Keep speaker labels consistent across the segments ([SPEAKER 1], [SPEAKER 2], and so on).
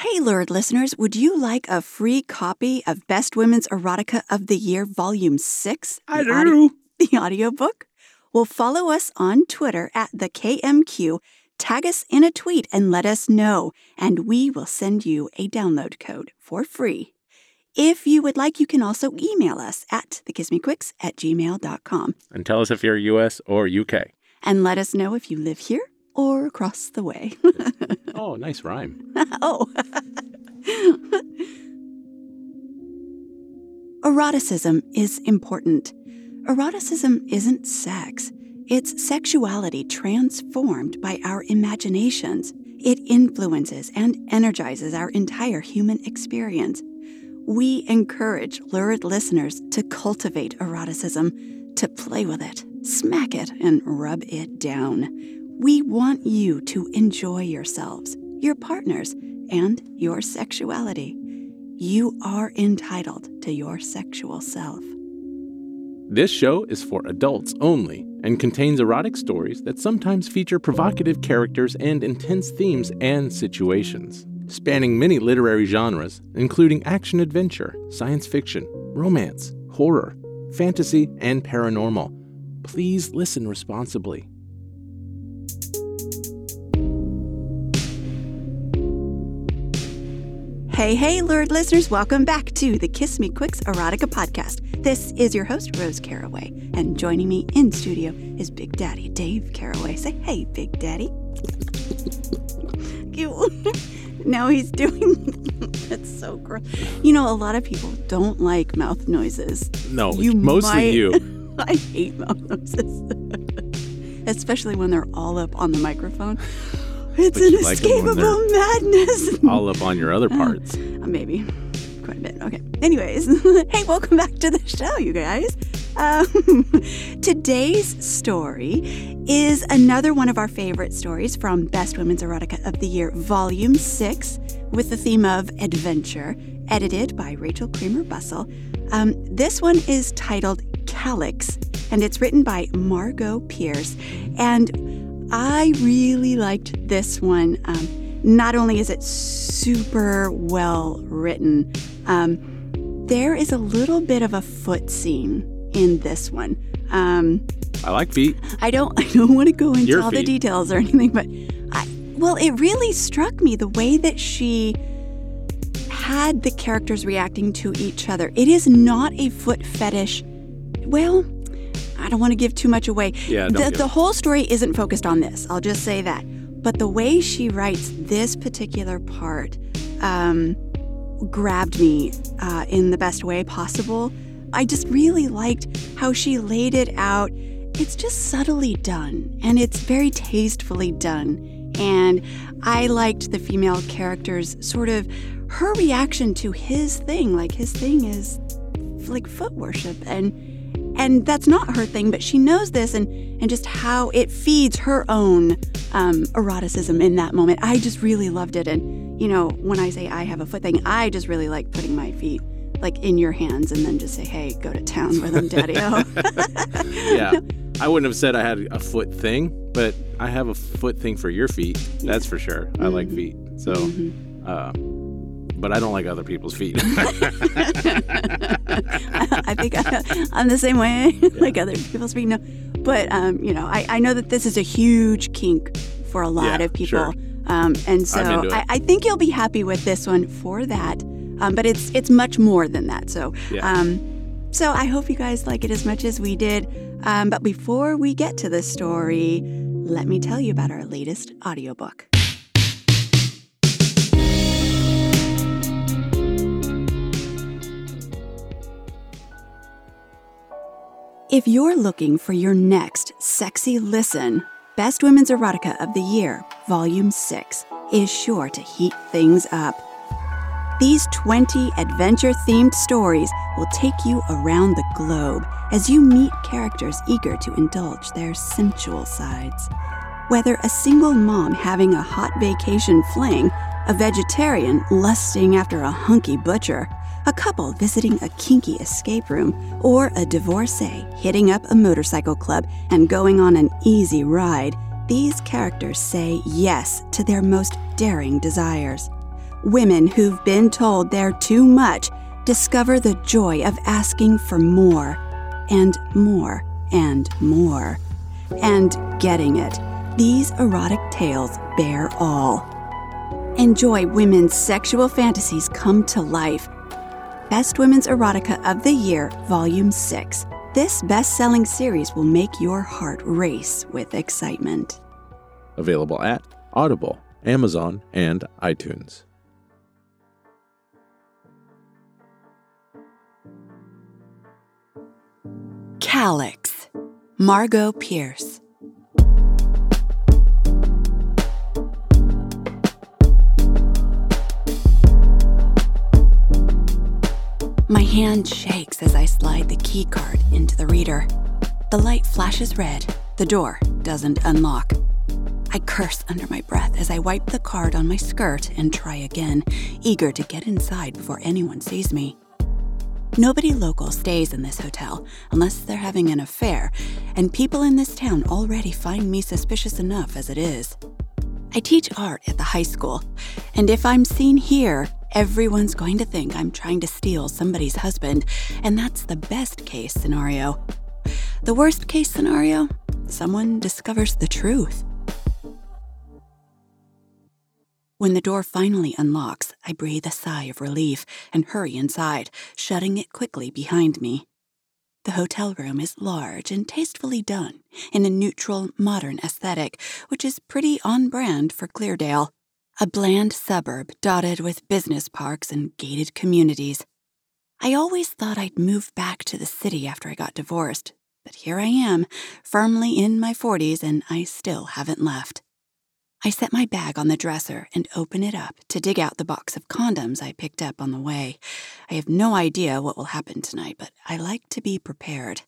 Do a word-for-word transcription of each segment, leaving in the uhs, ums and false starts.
[SPEAKER 1] Hey, Lurid listeners, would you like a free copy of Best Women's Erotica of the Year, Volume six?
[SPEAKER 2] I do.
[SPEAKER 1] Audi- the audiobook? Well, follow us on Twitter at the K M Q, tag us in a tweet, and let us know, and we will send you a download code for free. If you would like, you can also email us at thekissmequicks at gmail dot com.
[SPEAKER 2] And tell us if you're U S or U K.
[SPEAKER 1] And let us know if you live here or across the way.
[SPEAKER 2] Oh, nice rhyme.
[SPEAKER 1] Oh. Eroticism is important. Eroticism isn't sex. It's sexuality transformed by our imaginations. It influences and energizes our entire human experience. We encourage lurid listeners to cultivate eroticism, to play with it, smack it, and rub it down. We want you to enjoy yourselves, your partners, and your sexuality. You are entitled to your sexual self.
[SPEAKER 2] This show is for adults only and contains erotic stories that sometimes feature provocative characters and intense themes and situations, spanning many literary genres, including action-adventure, science fiction, romance, horror, fantasy, and paranormal. Please listen responsibly.
[SPEAKER 1] Hey, hey, lurid listeners, welcome back to the Kiss Me Quicks Erotica Podcast. This is your host, Rose Caraway, and joining me in studio is Big Daddy Dave Caraway. Say, hey, Big Daddy. Now he's doing, that's so gross. You know, a lot of people don't like mouth noises.
[SPEAKER 2] No,
[SPEAKER 1] you
[SPEAKER 2] mostly
[SPEAKER 1] might,
[SPEAKER 2] you.
[SPEAKER 1] I hate mouth noises, especially when they're all up on the microphone. It's
[SPEAKER 2] But
[SPEAKER 1] an
[SPEAKER 2] you like them when
[SPEAKER 1] inescapable madness.
[SPEAKER 2] All up on your other parts.
[SPEAKER 1] Uh, maybe. Quite a bit. Okay. Anyways, hey, welcome back to the show, you guys. Um, today's story is another one of our favorite stories from Best Women's Erotica of the Year, Volume six, with the theme of adventure, edited by Rachel Kramer Bussell. Um, this one is titled Calyx, and it's written by Margot Pierce. And I really liked this one. Um, not only is it super well written, um, there is a little bit of a foot scene in this one. Um,
[SPEAKER 2] I like feet.
[SPEAKER 1] I don't. I don't want to go into
[SPEAKER 2] Your
[SPEAKER 1] all
[SPEAKER 2] feet.
[SPEAKER 1] the details or anything, but I, well, it really struck me the way that she had the characters reacting to each other. It is not a foot fetish. Well, I don't want to give too much away.
[SPEAKER 2] Yeah, don't
[SPEAKER 1] the,
[SPEAKER 2] give
[SPEAKER 1] the
[SPEAKER 2] it.
[SPEAKER 1] whole story isn't focused on this. I'll just say that. But the way she writes this particular part um, grabbed me uh, in the best way possible. I just really liked how she laid it out. It's just subtly done, and it's very tastefully done. And I liked the female character's sort of her reaction to his thing. Like, his thing is like foot worship, and And that's not her thing, but she knows this, and, and just how it feeds her own um, eroticism in that moment. I just really loved it. And, you know, when I say I have a foot thing, I just really like putting my feet, like, in your hands and then just say, hey, go to town with them, daddy-o.
[SPEAKER 2] Yeah. I wouldn't have said I had a foot thing, but I have a foot thing for your feet. That's for sure. I
[SPEAKER 1] Mm-hmm.
[SPEAKER 2] like feet. So,
[SPEAKER 1] Mm-hmm.
[SPEAKER 2] uh, but I don't like other people's feet.
[SPEAKER 1] I think I, I'm the same way, like other people speak. No, but um, you know, I, I know that this is a huge kink for a lot
[SPEAKER 2] Yeah,
[SPEAKER 1] of people,
[SPEAKER 2] sure.
[SPEAKER 1] um, and so
[SPEAKER 2] I'm into it.
[SPEAKER 1] I, I think you'll be happy with this one for that. Um, but it's it's much more than that. So,
[SPEAKER 2] Yeah.
[SPEAKER 1] um, so I hope you guys like it as much as we did. Um, but before we get to the story, let me tell you about our latest audiobook. If you're looking for your next sexy listen, Best Women's Erotica of the Year, Volume six, is sure to heat things up. These twenty adventure-themed stories will take you around the globe as you meet characters eager to indulge their sensual sides. Whether a single mom having a hot vacation fling, a vegetarian lusting after a hunky butcher, a couple visiting a kinky escape room, or a divorcee hitting up a motorcycle club and going on an easy ride, these characters say yes to their most daring desires. Women who've been told they're too much discover the joy of asking for more and more and more and getting it. These erotic tales bear all. Enjoy women's sexual fantasies come to life. Best Women's Erotica of the Year, Volume six. This best-selling series will make your heart race with excitement.
[SPEAKER 2] Available at Audible, Amazon, and iTunes.
[SPEAKER 1] Calyx, Margot Pierce. My hand shakes as I slide the key card into the reader. The light flashes red. The door doesn't unlock. I curse under my breath as I wipe the card on my skirt and try again, eager to get inside before anyone sees me. Nobody local stays in this hotel unless they're having an affair, and people in this town already find me suspicious enough as it is. I teach art at the high school, and if I'm seen here, everyone's going to think I'm trying to steal somebody's husband, and that's the best case scenario. The worst case scenario? Someone discovers the truth. When the door finally unlocks, I breathe a sigh of relief and hurry inside, shutting it quickly behind me. The hotel room is large and tastefully done in a neutral, modern aesthetic, which is pretty on brand for Cleardale, a bland suburb dotted with business parks and gated communities. I always thought I'd move back to the city after I got divorced, but here I am, firmly in my forties, and I still haven't left. I set my bag on the dresser and open it up to dig out the box of condoms I picked up on the way. I have no idea what will happen tonight, but I like to be prepared.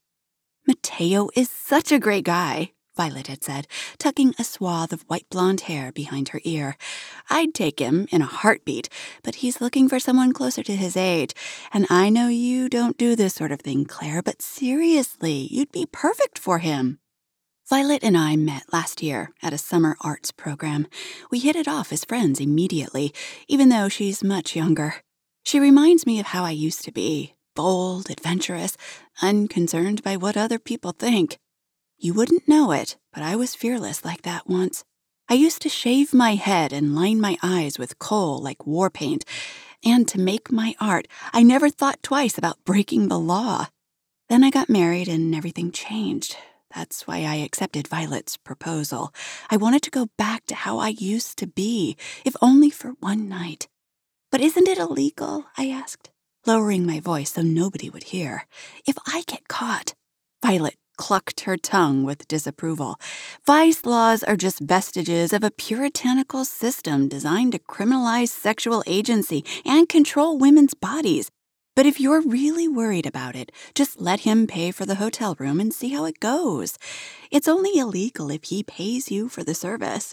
[SPEAKER 1] Mateo is such a great guy, Violet had said, tucking a swath of white blonde hair behind her ear. I'd take him in a heartbeat, but he's looking for someone closer to his age. And I know you don't do this sort of thing, Claire, but seriously, you'd be perfect for him. Violet and I met last year at a summer arts program. We hit it off as friends immediately, even though she's much younger. She reminds me of how I used to be, bold, adventurous, unconcerned by what other people think. You wouldn't know it, but I was fearless like that once. I used to shave my head and line my eyes with coal like war paint, and to make my art, I never thought twice about breaking the law. Then I got married and everything changed. That's why I accepted Violet's proposal. I wanted to go back to how I used to be, if only for one night. But isn't it illegal? I asked, lowering my voice so nobody would hear. If I get caught? Violet clucked her tongue with disapproval. Vice laws are just vestiges of a puritanical system designed to criminalize sexual agency and control women's bodies. But if you're really worried about it, just let him pay for the hotel room and see how it goes. It's only illegal if he pays you for the service.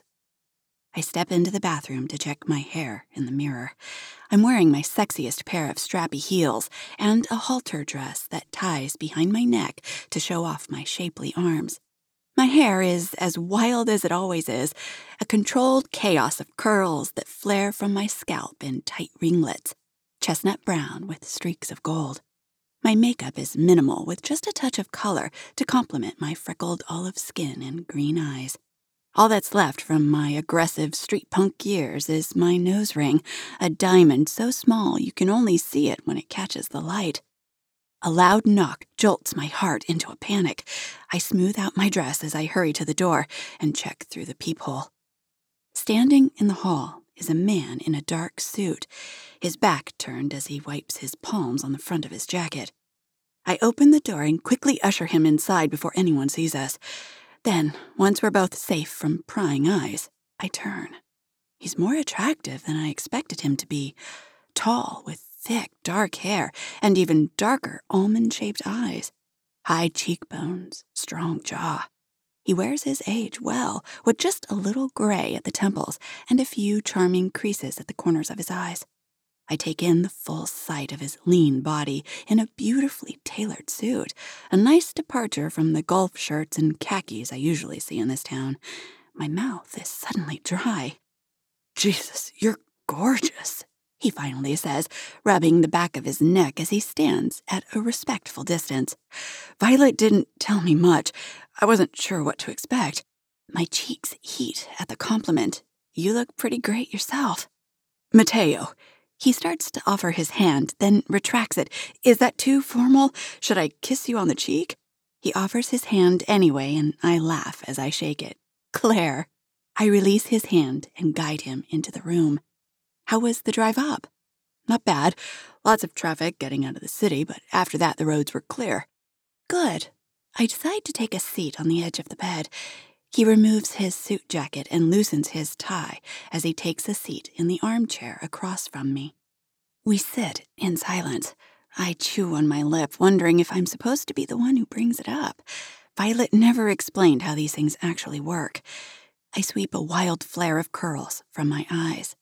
[SPEAKER 1] I step into the bathroom to check my hair in the mirror. I'm wearing my sexiest pair of strappy heels and a halter dress that ties behind my neck to show off my shapely arms. My hair is as wild as it always is, a controlled chaos of curls that flare from my scalp in tight ringlets. Chestnut brown with streaks of gold. My makeup is minimal with just a touch of color to complement my freckled olive skin and green eyes. All that's left from my aggressive street punk years is my nose ring, a diamond so small you can only see it when it catches the light. A loud knock jolts my heart into a panic. I smooth out my dress as I hurry to the door and check through the peephole. Standing in the hall is a man in a dark suit, his back turned as he wipes his palms on the front of his jacket. I open the door and quickly usher him inside before anyone sees us. Then, once we're both safe from prying eyes, I turn. He's more attractive than I expected him to be, tall with thick, dark hair and even darker almond-shaped eyes, high cheekbones, strong jaw. He wears his age well, with just a little gray at the temples and a few charming creases at the corners of his eyes. I take in the full sight of his lean body in a beautifully tailored suit, a nice departure from the golf shirts and khakis I usually see in this town. My mouth is suddenly dry. "Jesus, you're gorgeous," he finally says, rubbing the back of his neck as he stands at a respectful distance. Violet didn't tell me much. I wasn't sure what to expect. My cheeks heat at the compliment. You look pretty great yourself. Mateo. He starts to offer his hand, then retracts it. Is that too formal? Should I kiss you on the cheek? He offers his hand anyway, and I laugh as I shake it. Claire. I release his hand and guide him into the room. How was the drive up? Not bad. Lots of traffic getting out of the city, but after that the roads were clear. Good. I decide to take a seat on the edge of the bed. He removes his suit jacket and loosens his tie as he takes a seat in the armchair across from me. We sit in silence. I chew on my lip, wondering if I'm supposed to be the one who brings it up. Violet never explained how these things actually work. I sweep a wild flare of curls from my eyes.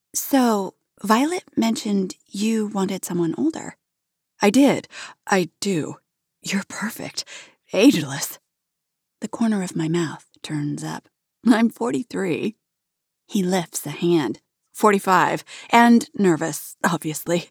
[SPEAKER 1] So, Violet mentioned you wanted someone older. I did. I do. You're perfect. Ageless. The corner of my mouth turns up. I'm forty-three. He lifts a hand. forty-five. And nervous, obviously.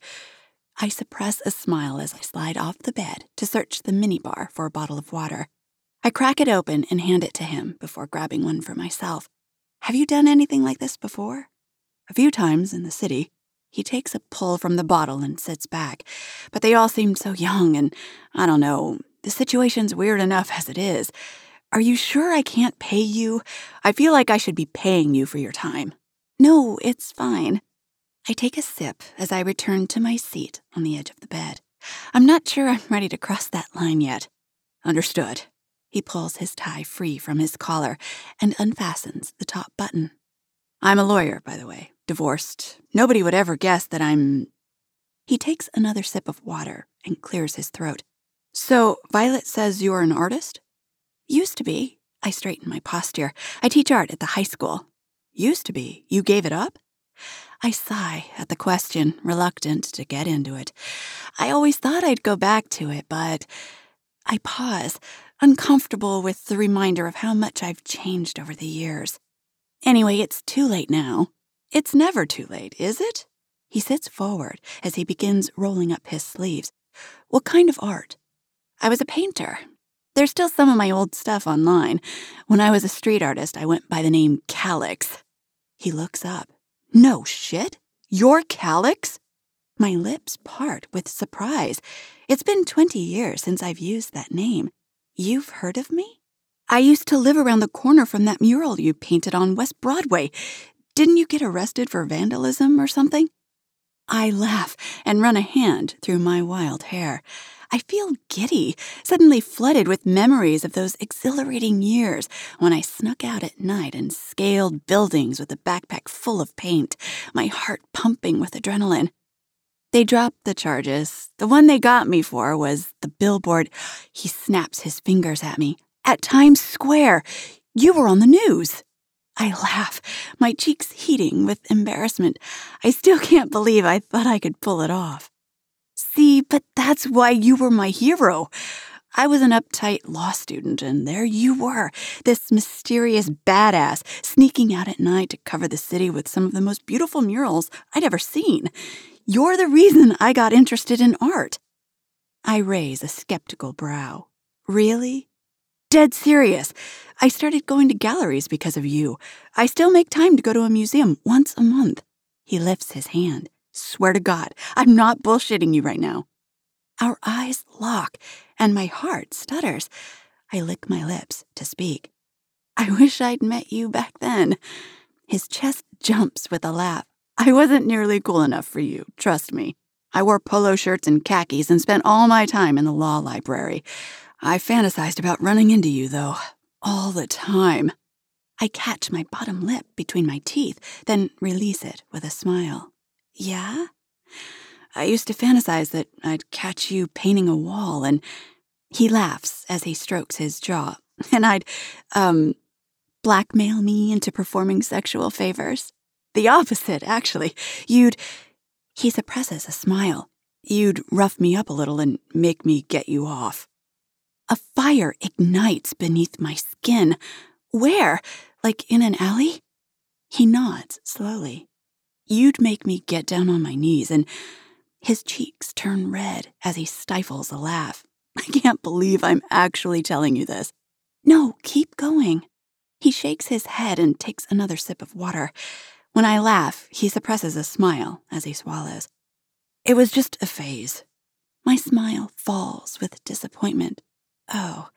[SPEAKER 1] I suppress a smile as I slide off the bed to search the minibar for a bottle of water. I crack it open and hand it to him before grabbing one for myself. Have you done anything like this before? A few times in the city. He takes a pull from the bottle and sits back. But they all seemed so young and, I don't know, the situation's weird enough as it is. Are you sure I can't pay you? I feel like I should be paying you for your time. No, it's fine. I take a sip as I return to my seat on the edge of the bed. I'm not sure I'm ready to cross that line yet. Understood. He pulls his tie free from his collar and unfastens the top button. I'm a lawyer, by the way, divorced. Nobody would ever guess that I'm... He takes another sip of water and clears his throat. So, Violet says you're an artist? Used to be. I straighten my posture. I teach art at the high school. Used to be. You gave it up? I sigh at the question, reluctant to get into it. I always thought I'd go back to it, but... I pause, uncomfortable with the reminder of how much I've changed over the years. Anyway, it's too late now. It's never too late, is it? He sits forward as he begins rolling up his sleeves. What kind of art? I was a painter. There's still some of my old stuff online. When I was a street artist, I went by the name Calix. He looks up. No shit? You're Calix? My lips part with surprise. It's been twenty years since I've used that name. You've heard of me? I used to live around the corner from that mural you painted on West Broadway. Didn't you get arrested for vandalism or something? I laugh and run a hand through my wild hair. I feel giddy, suddenly flooded with memories of those exhilarating years when I snuck out at night and scaled buildings with a backpack full of paint, my heart pumping with adrenaline. They dropped the charges. The one they got me for was the billboard. He snaps his fingers at me. At Times Square. You were on the news. I laugh, my cheeks heating with embarrassment. I still can't believe I thought I could pull it off. See, but that's why you were my hero. I was an uptight law student, and there you were, this mysterious badass sneaking out at night to cover the city with some of the most beautiful murals I'd ever seen. You're the reason I got interested in art. I raise a skeptical brow. Really? Dead serious. I started going to galleries because of you. I still make time to go to a museum once a month. He lifts his hand. Swear to God, I'm not bullshitting you right now. Our eyes lock, and my heart stutters. I lick my lips to speak. I wish I'd met you back then. His chest jumps with a laugh. I wasn't nearly cool enough for you, trust me. I wore polo shirts and khakis and spent all my time in the law library. I fantasized about running into you, though, all the time. I catch my bottom lip between my teeth, then release it with a smile. Yeah? I used to fantasize that I'd catch you painting a wall, and he laughs as he strokes his jaw, and I'd, um, blackmail me into performing sexual favors. The opposite, actually. You'd... He suppresses a smile. You'd rough me up a little and make me get you off. A fire ignites beneath my skin. Where? Like in an alley? He nods slowly. You'd make me get down on my knees, and his cheeks turn red as he stifles a laugh. I can't believe I'm actually telling you this. No, keep going. He shakes his head and takes another sip of water. When I laugh, he suppresses a smile as he swallows. It was just a phase. My smile falls with disappointment. Oh.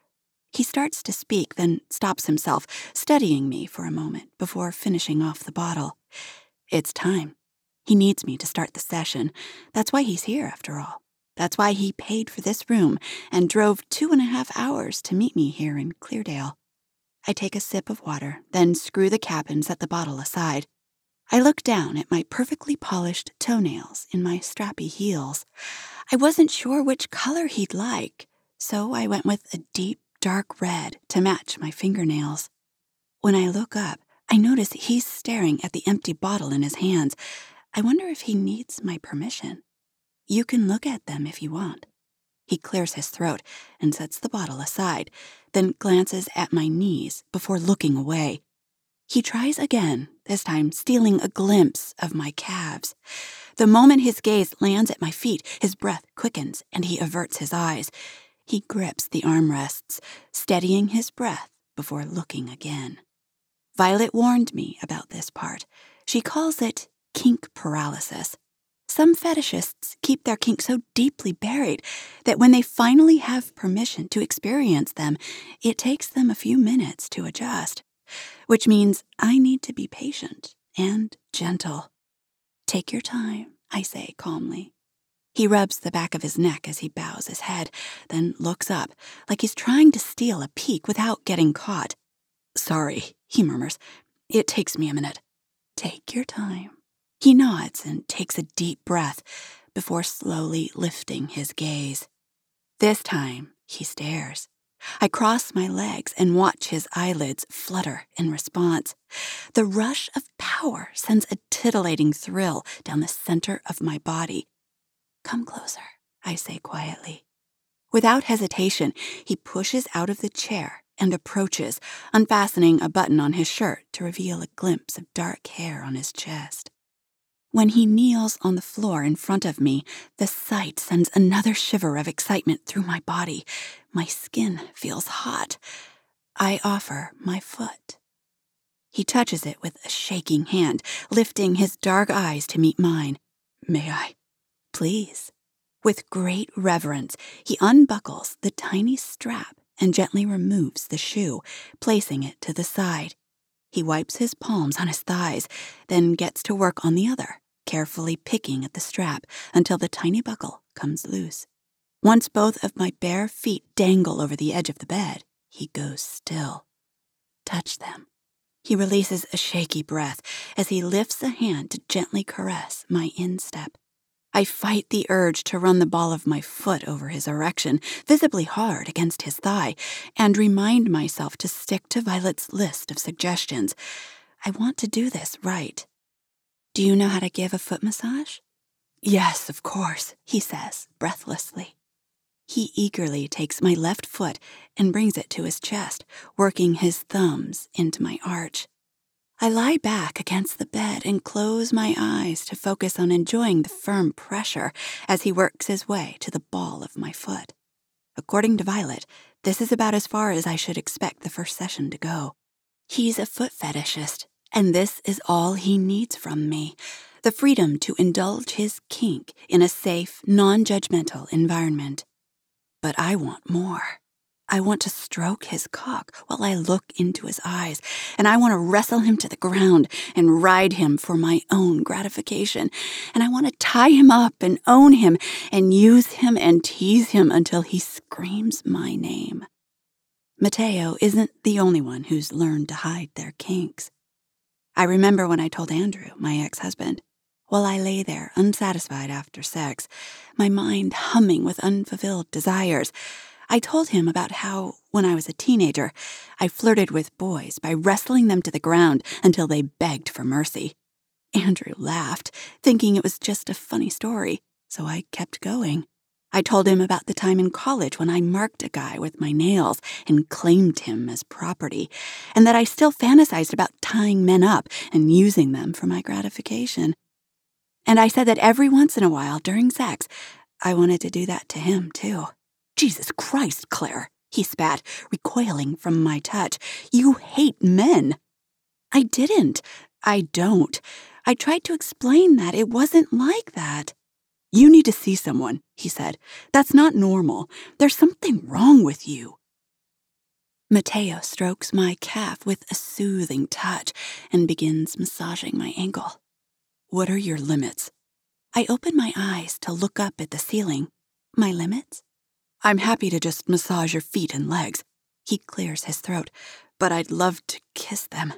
[SPEAKER 1] He starts to speak, then stops himself, studying me for a moment before finishing off the bottle. It's time. He needs me to start the session. That's why he's here, after all. That's why he paid for this room and drove two and a half hours to meet me here in Cleardale. I take a sip of water, then screw the cap and set the bottle aside. I look down at my perfectly polished toenails in my strappy heels. I wasn't sure which color he'd like, so I went with a deep, dark red to match my fingernails. When I look up, I notice he's staring at the empty bottle in his hands. I wonder if he needs my permission. You can look at them if you want. He clears his throat and sets the bottle aside, then glances at my knees before looking away. He tries again, this time stealing a glimpse of my calves. The moment his gaze lands at my feet, his breath quickens and he averts his eyes. He grips the armrests, steadying his breath before looking again. Violet warned me about this part. She calls it kink paralysis. Some fetishists keep their kink so deeply buried that when they finally have permission to experience them, it takes them a few minutes to adjust. Which means I need to be patient and gentle. Take your time, I say calmly. He rubs the back of his neck as he bows his head, then looks up, like he's trying to steal a peek without getting caught. Sorry, he murmurs. It takes me a minute. Take your time. He nods and takes a deep breath before slowly lifting his gaze. This time, he stares. I cross my legs and watch his eyelids flutter in response. The rush of power sends a titillating thrill down the center of my body. Come closer, I say quietly. Without hesitation, he pushes out of the chair and approaches, unfastening a button on his shirt to reveal a glimpse of dark hair on his chest. When he kneels on the floor in front of me, the sight sends another shiver of excitement through my body. My skin feels hot. I offer my foot. He touches it with a shaking hand, lifting his dark eyes to meet mine. May I? Please. With great reverence, he unbuckles the tiny strap and gently removes the shoe, placing it to the side. He wipes his palms on his thighs, then gets to work on the other, carefully picking at the strap until the tiny buckle comes loose. Once both of my bare feet dangle over the edge of the bed, he goes still. Touch them. He releases a shaky breath as he lifts a hand to gently caress my instep. I fight the urge to run the ball of my foot over his erection, visibly hard against his thigh, and remind myself to stick to Violet's list of suggestions. I want to do this right. Do you know how to give a foot massage? Yes, of course, he says breathlessly. He eagerly takes my left foot and brings it to his chest, working his thumbs into my arch. I lie back against the bed and close my eyes to focus on enjoying the firm pressure as he works his way to the ball of my foot. According to Violet, this is about as far as I should expect the first session to go. He's a foot fetishist, and this is all he needs from me, the freedom to indulge his kink in a safe, non-judgmental environment. But I want more. I want to stroke his cock while I look into his eyes, and I want to wrestle him to the ground and ride him for my own gratification, and I want to tie him up and own him and use him and tease him until he screams my name. Mateo isn't the only one who's learned to hide their kinks. I remember when I told Andrew, my ex-husband, while I lay there unsatisfied after sex, my mind humming with unfulfilled desires, I told him about how, when I was a teenager, I flirted with boys by wrestling them to the ground until they begged for mercy. Andrew laughed, thinking it was just a funny story, so I kept going. I told him about the time in college when I marked a guy with my nails and claimed him as property, and that I still fantasized about tying men up and using them for my gratification. And I said that every once in a while during sex, I wanted to do that to him, too. Jesus Christ, Claire, he spat, recoiling from my touch. You hate men. I didn't. I don't. I tried to explain that it wasn't like that. You need to see someone, he said. That's not normal. There's something wrong with you. Mateo strokes my calf with a soothing touch and begins massaging my ankle. What are your limits? I open my eyes to look up at the ceiling. My limits? I'm happy to just massage your feet and legs. He clears his throat, but I'd love to kiss them.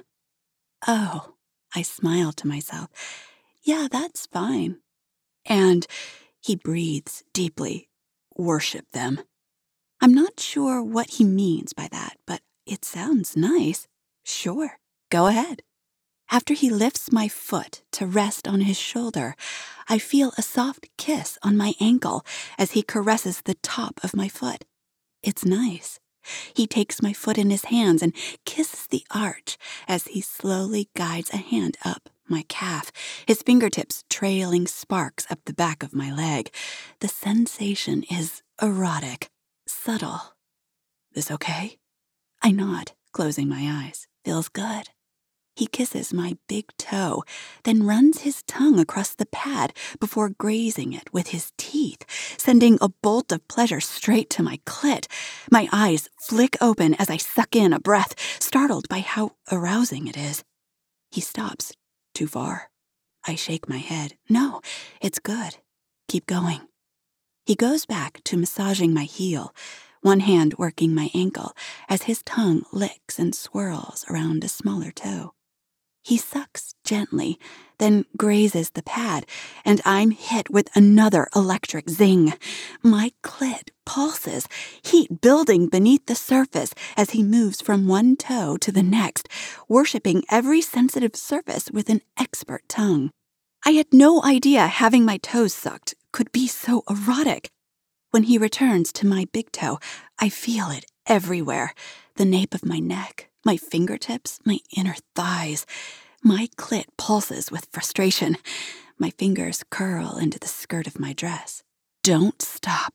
[SPEAKER 1] Oh, I smile to myself. Yeah, that's fine. And he breathes deeply. Worship them. I'm not sure what he means by that, but it sounds nice. Sure, go ahead. After he lifts my foot to rest on his shoulder, I feel a soft kiss on my ankle as he caresses the top of my foot. It's nice. He takes my foot in his hands and kisses the arch as he slowly guides a hand up my calf, his fingertips trailing sparks up the back of my leg. The sensation is erotic, subtle. This okay? I nod, closing my eyes. Feels good. He kisses my big toe, then runs his tongue across the pad before grazing it with his teeth, sending a bolt of pleasure straight to my clit. My eyes flick open as I suck in a breath, startled by how arousing it is. He stops. Too far. I shake my head. No, it's good. Keep going. He goes back to massaging my heel, one hand working my ankle as his tongue licks and swirls around a smaller toe. He sucks gently, then grazes the pad, and I'm hit with another electric zing. My clit pulses, heat building beneath the surface as he moves from one toe to the next, worshipping every sensitive surface with an expert tongue. I had no idea having my toes sucked could be so erotic. When he returns to my big toe, I feel it everywhere. The nape of my neck, my fingertips, my inner thighs. My clit pulses with frustration. My fingers curl into the skirt of my dress. Don't stop.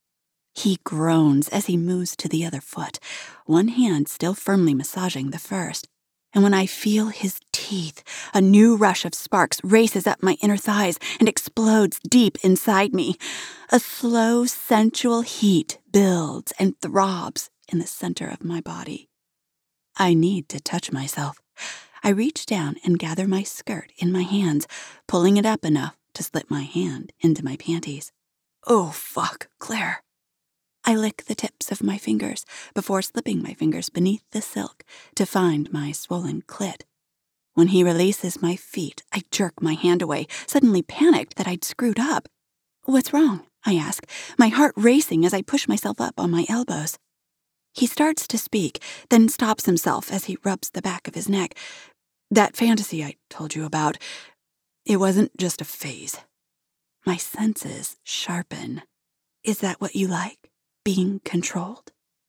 [SPEAKER 1] He groans as he moves to the other foot, one hand still firmly massaging the first. And when I feel his teeth, a new rush of sparks races up my inner thighs and explodes deep inside me. A slow, sensual heat builds and throbs in the center of my body. I need to touch myself. I reach down and gather my skirt in my hands, pulling it up enough to slip my hand into my panties. Oh, fuck, Claire. I lick the tips of my fingers before slipping my fingers beneath the silk to find my swollen clit. When he releases my feet, I jerk my hand away, suddenly panicked that I'd screwed up. What's wrong? I ask, my heart racing as I push myself up on my elbows. He starts to speak, then stops himself as he rubs the back of his neck. That fantasy I told you about, it wasn't just a phase. My senses sharpen. Is that what you like? Being controlled?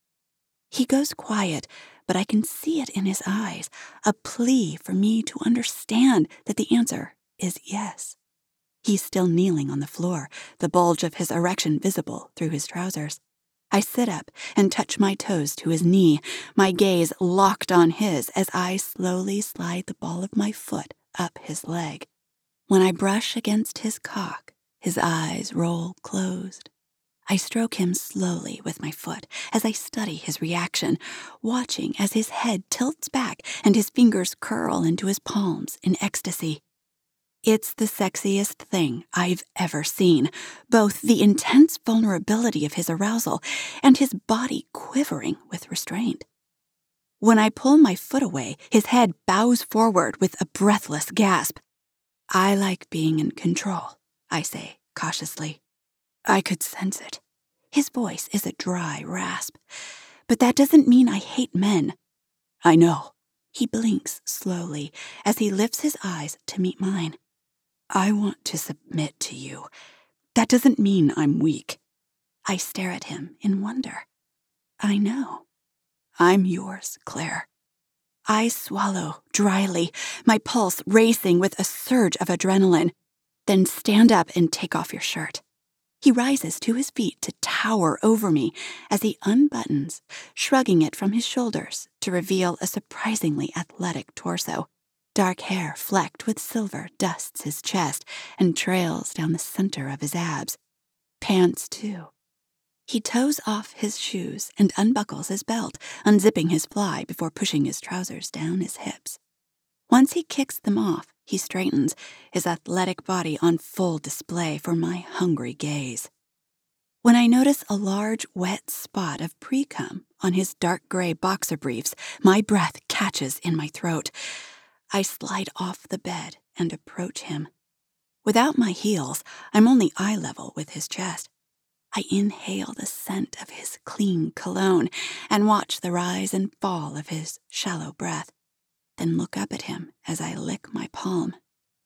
[SPEAKER 1] He goes quiet, but I can see it in his eyes, a plea for me to understand that the answer is yes. He's still kneeling on the floor, the bulge of his erection visible through his trousers. I sit up and touch my toes to his knee, my gaze locked on his as I slowly slide the ball of my foot up his leg. When I brush against his cock, his eyes roll closed. I stroke him slowly with my foot as I study his reaction, watching as his head tilts back and his fingers curl into his palms in ecstasy. It's the sexiest thing I've ever seen, both the intense vulnerability of his arousal and his body quivering with restraint. When I pull my foot away, his head bows forward with a breathless gasp. I like being in control, I say cautiously. I could sense it. His voice is a dry rasp. But that doesn't mean I hate men. I know. He blinks slowly as he lifts his eyes to meet mine. I want to submit to you. That doesn't mean I'm weak. I stare at him in wonder. I know. I'm yours, Claire. I swallow dryly, my pulse racing with a surge of adrenaline. Then stand up and take off your shirt. He rises to his feet to tower over me as he unbuttons, shrugging it from his shoulders to reveal a surprisingly athletic torso. Dark hair flecked with silver dusts his chest and trails down the center of his abs. Pants, too. He toes off his shoes and unbuckles his belt, unzipping his fly before pushing his trousers down his hips. Once he kicks them off, he straightens, his athletic body on full display for my hungry gaze. When I notice a large, wet spot of pre-cum on his dark gray boxer briefs, my breath catches in my throat. I slide off the bed and approach him. Without my heels, I'm only eye level with his chest. I inhale the scent of his clean cologne and watch the rise and fall of his shallow breath, then look up at him as I lick my palm.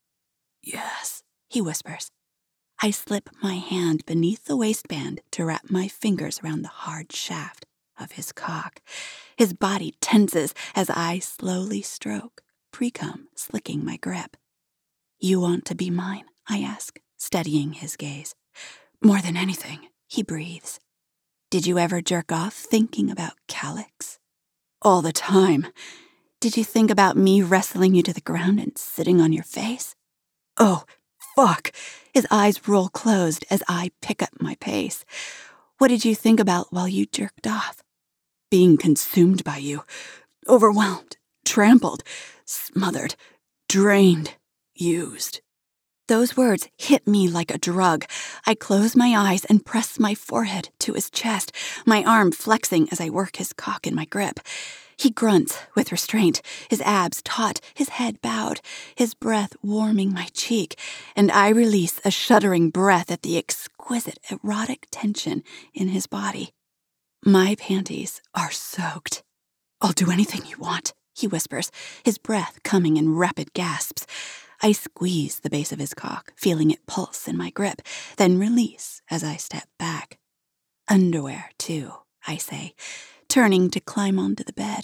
[SPEAKER 1] Yes, he whispers. I slip my hand beneath the waistband to wrap my fingers around the hard shaft of his cock. His body tenses as I slowly stroke, pre-cum slicking my grip. You want to be mine? I ask, studying his gaze. More than anything, he breathes. Did you ever jerk off thinking about calyx? All the time. Did you think about me wrestling you to the ground and sitting on your face? Oh, fuck. His eyes roll closed as I pick up my pace. What did you think about while you jerked off? Being consumed by you. Overwhelmed. Trampled. Smothered. Drained. Used. Those words hit me like a drug. I close my eyes and press my forehead to his chest, my arm flexing as I work his cock in my grip. He grunts with restraint, his abs taut, his head bowed, his breath warming my cheek, and I release a shuddering breath at the exquisite erotic tension in his body. My panties are soaked. I'll do anything you want, he whispers, his breath coming in rapid gasps. I squeeze the base of his cock, feeling it pulse in my grip, then release as I step back. Underwear, too, I say, turning to climb onto the bed.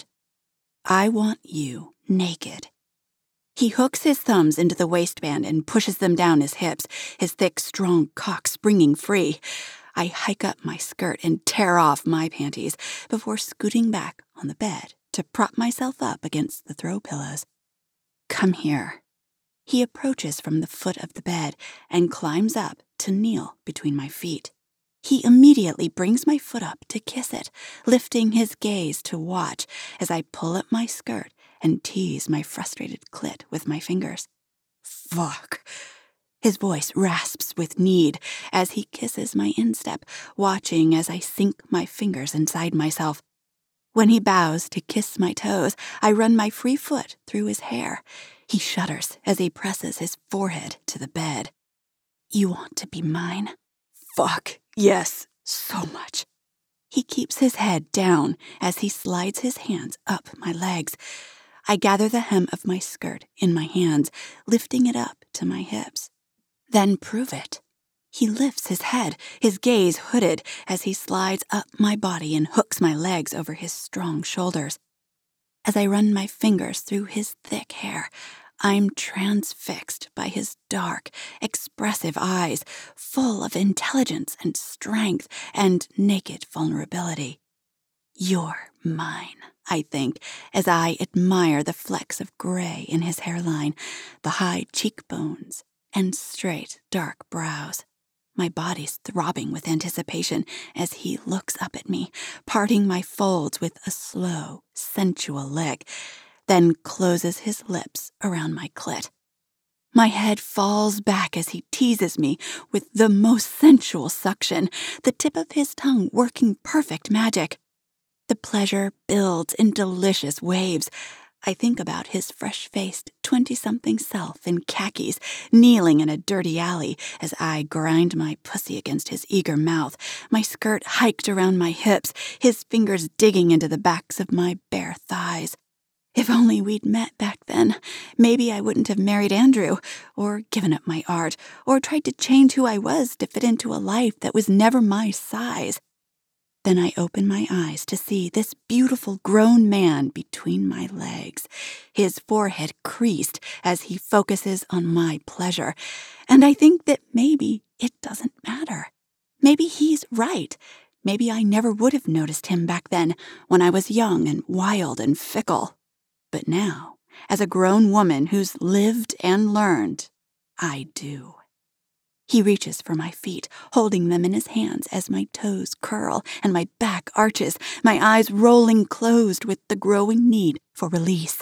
[SPEAKER 1] I want you naked. He hooks his thumbs into the waistband and pushes them down his hips, his thick, strong cock springing free. I hike up my skirt and tear off my panties before scooting back on the bed to prop myself up against the throw pillows. Come here. He approaches from the foot of the bed and climbs up to kneel between my feet. He immediately brings my foot up to kiss it, lifting his gaze to watch as I pull up my skirt and tease my frustrated clit with my fingers. Fuck. His voice rasps with need as he kisses my instep, watching as I sink my fingers inside myself. When he bows to kiss my toes, I run my free foot through his hair. He shudders as he presses his forehead to the bed. You want to be mine? Fuck, yes, so much. He keeps his head down as he slides his hands up my legs. I gather the hem of my skirt in my hands, lifting it up to my hips. Then prove it. He lifts his head, his gaze hooded, as he slides up my body and hooks my legs over his strong shoulders. As I run my fingers through his thick hair, I'm transfixed by his dark, expressive eyes, full of intelligence and strength and naked vulnerability. You're mine, I think, as I admire the flecks of gray in his hairline, the high cheekbones, and straight, dark brows. My body's throbbing with anticipation as he looks up at me, parting my folds with a slow, sensual lick, then closes his lips around my clit. My head falls back as he teases me with the most sensual suction, the tip of his tongue working perfect magic. The pleasure builds in delicious waves. I think about his fresh-faced twenty-something self in khakis, kneeling in a dirty alley as I grind my pussy against his eager mouth, my skirt hiked around my hips, his fingers digging into the backs of my bare thighs. If only we'd met back then, maybe I wouldn't have married Andrew, or given up my art, or tried to change who I was to fit into a life that was never my size. Then I open my eyes to see this beautiful grown man between my legs, his forehead creased as he focuses on my pleasure, and I think that maybe it doesn't matter. Maybe he's right. Maybe I never would have noticed him back then, when I was young and wild and fickle. But now, as a grown woman who's lived and learned, I do. He reaches for my feet, holding them in his hands as my toes curl and my back arches, my eyes rolling closed with the growing need for release.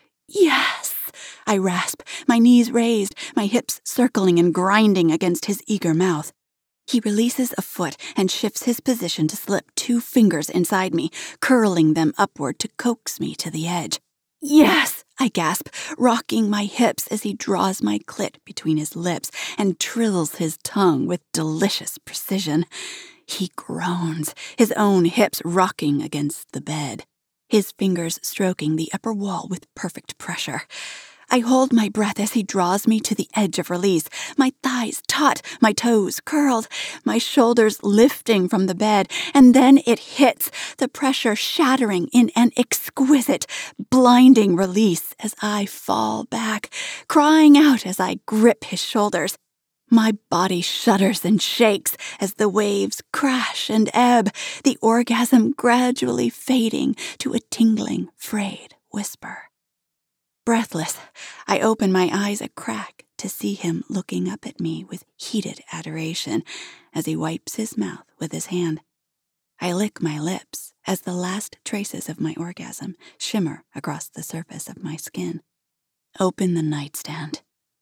[SPEAKER 1] Yes, I rasp, my knees raised, my hips circling and grinding against his eager mouth. He releases a foot and shifts his position to slip two fingers inside me, curling them upward to coax me to the edge. Yes, I gasp, rocking my hips as he draws my clit between his lips and trills his tongue with delicious precision. He groans, his own hips rocking against the bed, his fingers stroking the upper wall with perfect pressure. I hold my breath as he draws me to the edge of release, my thighs taut, my toes curled, my shoulders lifting from the bed, and then it hits, the pressure shattering in an exquisite, blinding release as I fall back, crying out as I grip his shoulders. My body shudders and shakes as the waves crash and ebb, the orgasm gradually fading to a tingling, frayed whisper. Breathless, I open my eyes a crack to see him looking up at me with heated adoration as he wipes his mouth with his hand. I lick my lips as the last traces of my orgasm shimmer across the surface of my skin. Open the nightstand.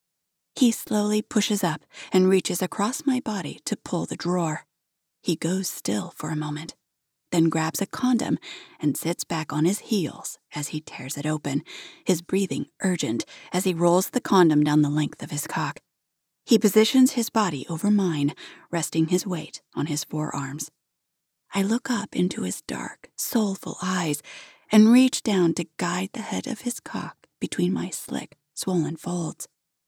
[SPEAKER 1] He slowly pushes up and reaches across my body to pull the drawer. He goes still for a moment, then grabs a condom and sits back on his heels as he tears it open, his breathing urgent as he rolls the condom down the length of his cock. He positions his body over mine, resting his weight on his forearms. I look up into his dark, soulful eyes and reach down to guide the head of his cock between my slick, swollen folds.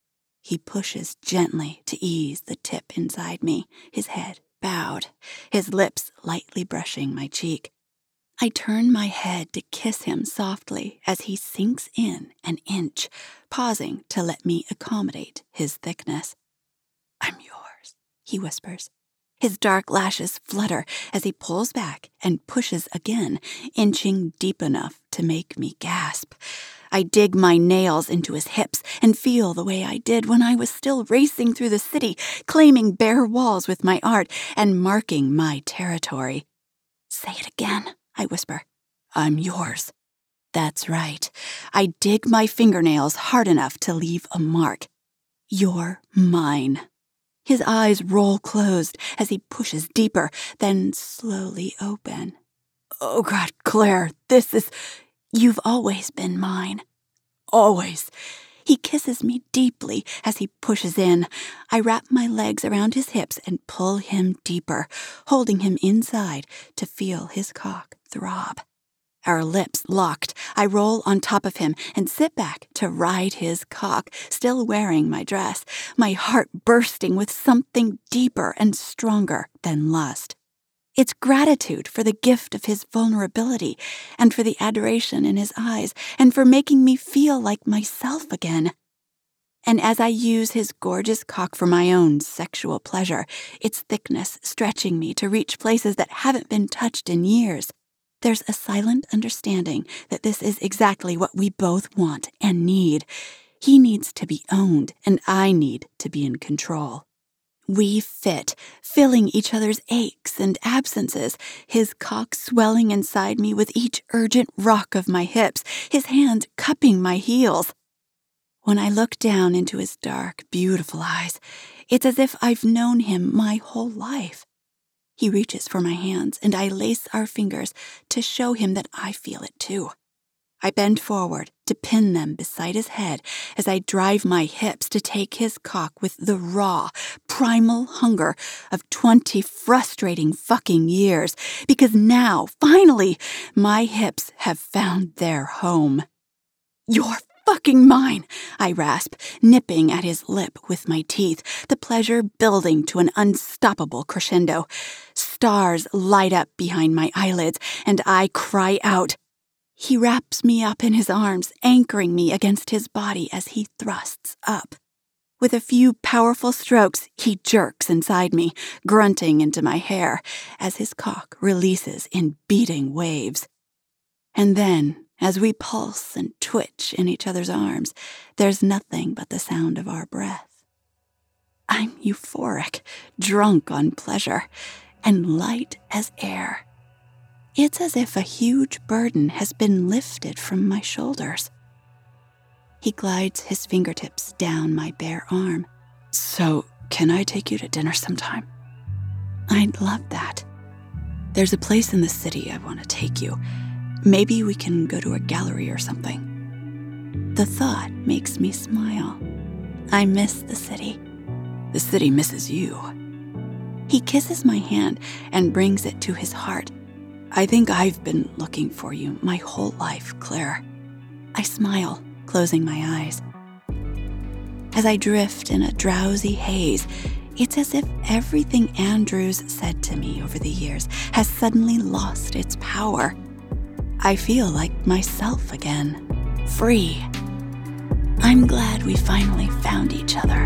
[SPEAKER 1] He pushes gently to ease the tip inside me, his head bowed, his lips lightly brushing my cheek. I turn my head to kiss him softly as he sinks in an inch, pausing to let me accommodate his thickness. "I'm yours," he whispers. His dark lashes flutter as he pulls back and pushes again, inching deep enough to make me gasp. I dig my nails into his hips and feel the way I did when I was still racing through the city, claiming bare walls with my art and marking my territory. "Say it again," I whisper. "I'm yours." That's right. I dig my fingernails hard enough to leave a mark. "You're mine." His eyes roll closed as he pushes deeper, then slowly open. "Oh God, Claire, this is... You've always been mine. Always." He kisses me deeply as he pushes in. I wrap my legs around his hips and pull him deeper, holding him inside to feel his cock throb. Our lips locked, I roll on top of him and sit back to ride his cock, still wearing my dress, my heart bursting with something deeper and stronger than lust. It's gratitude for the gift of his vulnerability and for the adoration in his eyes and for making me feel like myself again. And as I use his gorgeous cock for my own sexual pleasure, its thickness stretching me to reach places that haven't been touched in years, there's a silent understanding that this is exactly what we both want and need. He needs to be owned, and I need to be in control. We fit, filling each other's aches and absences, his cock swelling inside me with each urgent rock of my hips, his hands cupping my heels. When I look down into his dark, beautiful eyes, it's as if I've known him my whole life. He reaches for my hands, and I lace our fingers to show him that I feel it too. I bend forward to pin them beside his head as I drive my hips to take his cock with the raw, primal hunger of twenty frustrating fucking years, because now, finally, my hips have found their home. You're fucking mine, I rasp, nipping at his lip with my teeth, the pleasure building to an unstoppable crescendo. Stars light up behind my eyelids, and I cry out. He wraps me up in his arms, anchoring me against his body as he thrusts up. With a few powerful strokes, he jerks inside me, grunting into my hair as his cock releases in beating waves. And then, as we pulse and twitch in each other's arms, there's nothing but the sound of our breath. I'm euphoric, drunk on pleasure, and light as air. It's as if a huge burden has been lifted from my shoulders. He glides his fingertips down my bare arm. So, can I take you to dinner sometime? I'd love that. There's a place in the city I want to take you. Maybe we can go to a gallery or something. The thought makes me smile. I miss the city. The city misses you. He kisses my hand and brings it to his heart. I think I've been looking for you my whole life, Claire. I smile, closing my eyes. As I drift in a drowsy haze, it's as if everything Andrews said to me over the years has suddenly lost its power. I feel like myself again, free. I'm glad we finally found each other.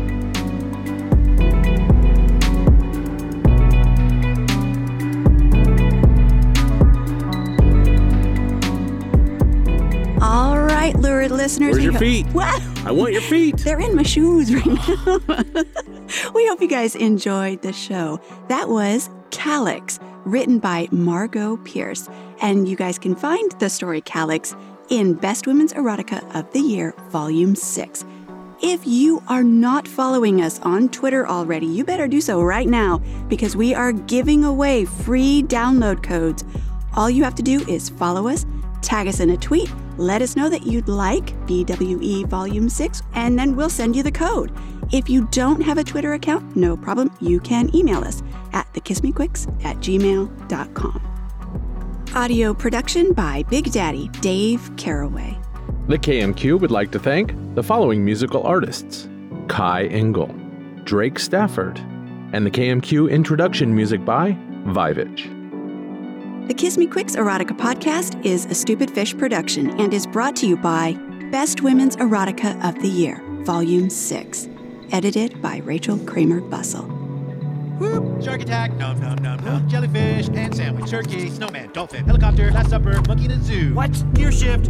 [SPEAKER 1] All right, lurid listeners.
[SPEAKER 2] Where's your
[SPEAKER 1] ho-
[SPEAKER 2] feet?
[SPEAKER 1] What?
[SPEAKER 2] I want your feet.
[SPEAKER 1] They're in my shoes right now. We hope you guys enjoyed the show. That was Calyx, written by Margot Pierce. And you guys can find the story Calyx in Best Women's Erotica of the Year, Volume six. If you are not following us on Twitter already, you better do so right now, because we are giving away free download codes. All you have to do is follow us, tag us in a tweet, let us know that you'd like B W E Volume six, and then we'll send you the code. If you don't have a Twitter account, no problem, you can email us at thekissmequicks at gmail dot com. Audio production by Big Daddy Dave Caraway.
[SPEAKER 2] The K M Q would like to thank the following musical artists: Kai Engel, Drake Stafford, and the K M Q introduction music by Vivage.
[SPEAKER 1] The Kiss Me Quicks Erotica podcast is a Stupid Fish production and is brought to you by Best Women's Erotica of the Year, Volume six, edited by Rachel Kramer Bussell.
[SPEAKER 3] Whoop, shark attack, nom nom nom nom, jellyfish, pan sandwich, turkey, snowman, dolphin, helicopter, last supper, monkey in a zoo. What? Gear shift.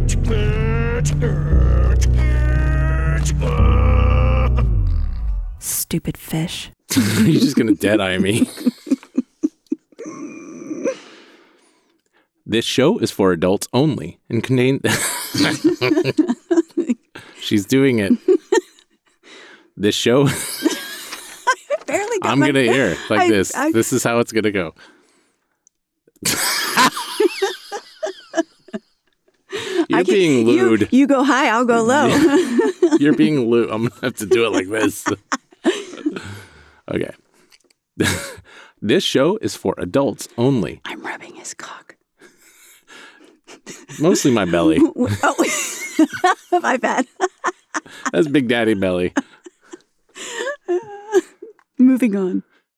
[SPEAKER 1] Stupid fish.
[SPEAKER 2] You're just gonna dead-eye me. This show is for adults only and contains... She's doing it. This show...
[SPEAKER 1] Barely got
[SPEAKER 2] I'm
[SPEAKER 1] my...
[SPEAKER 2] going to hear like
[SPEAKER 1] I,
[SPEAKER 2] this.
[SPEAKER 1] I...
[SPEAKER 2] This is how it's going to go. You're
[SPEAKER 1] I can,
[SPEAKER 2] being lewd.
[SPEAKER 1] You, you go high, I'll go low.
[SPEAKER 2] You're being lewd. I'm going to have to do it like this. Okay. This show is for adults only.
[SPEAKER 1] I'm rubbing his cock.
[SPEAKER 2] Mostly my belly.
[SPEAKER 1] Oh, my bad.
[SPEAKER 2] That's Big Daddy belly.
[SPEAKER 1] Moving on.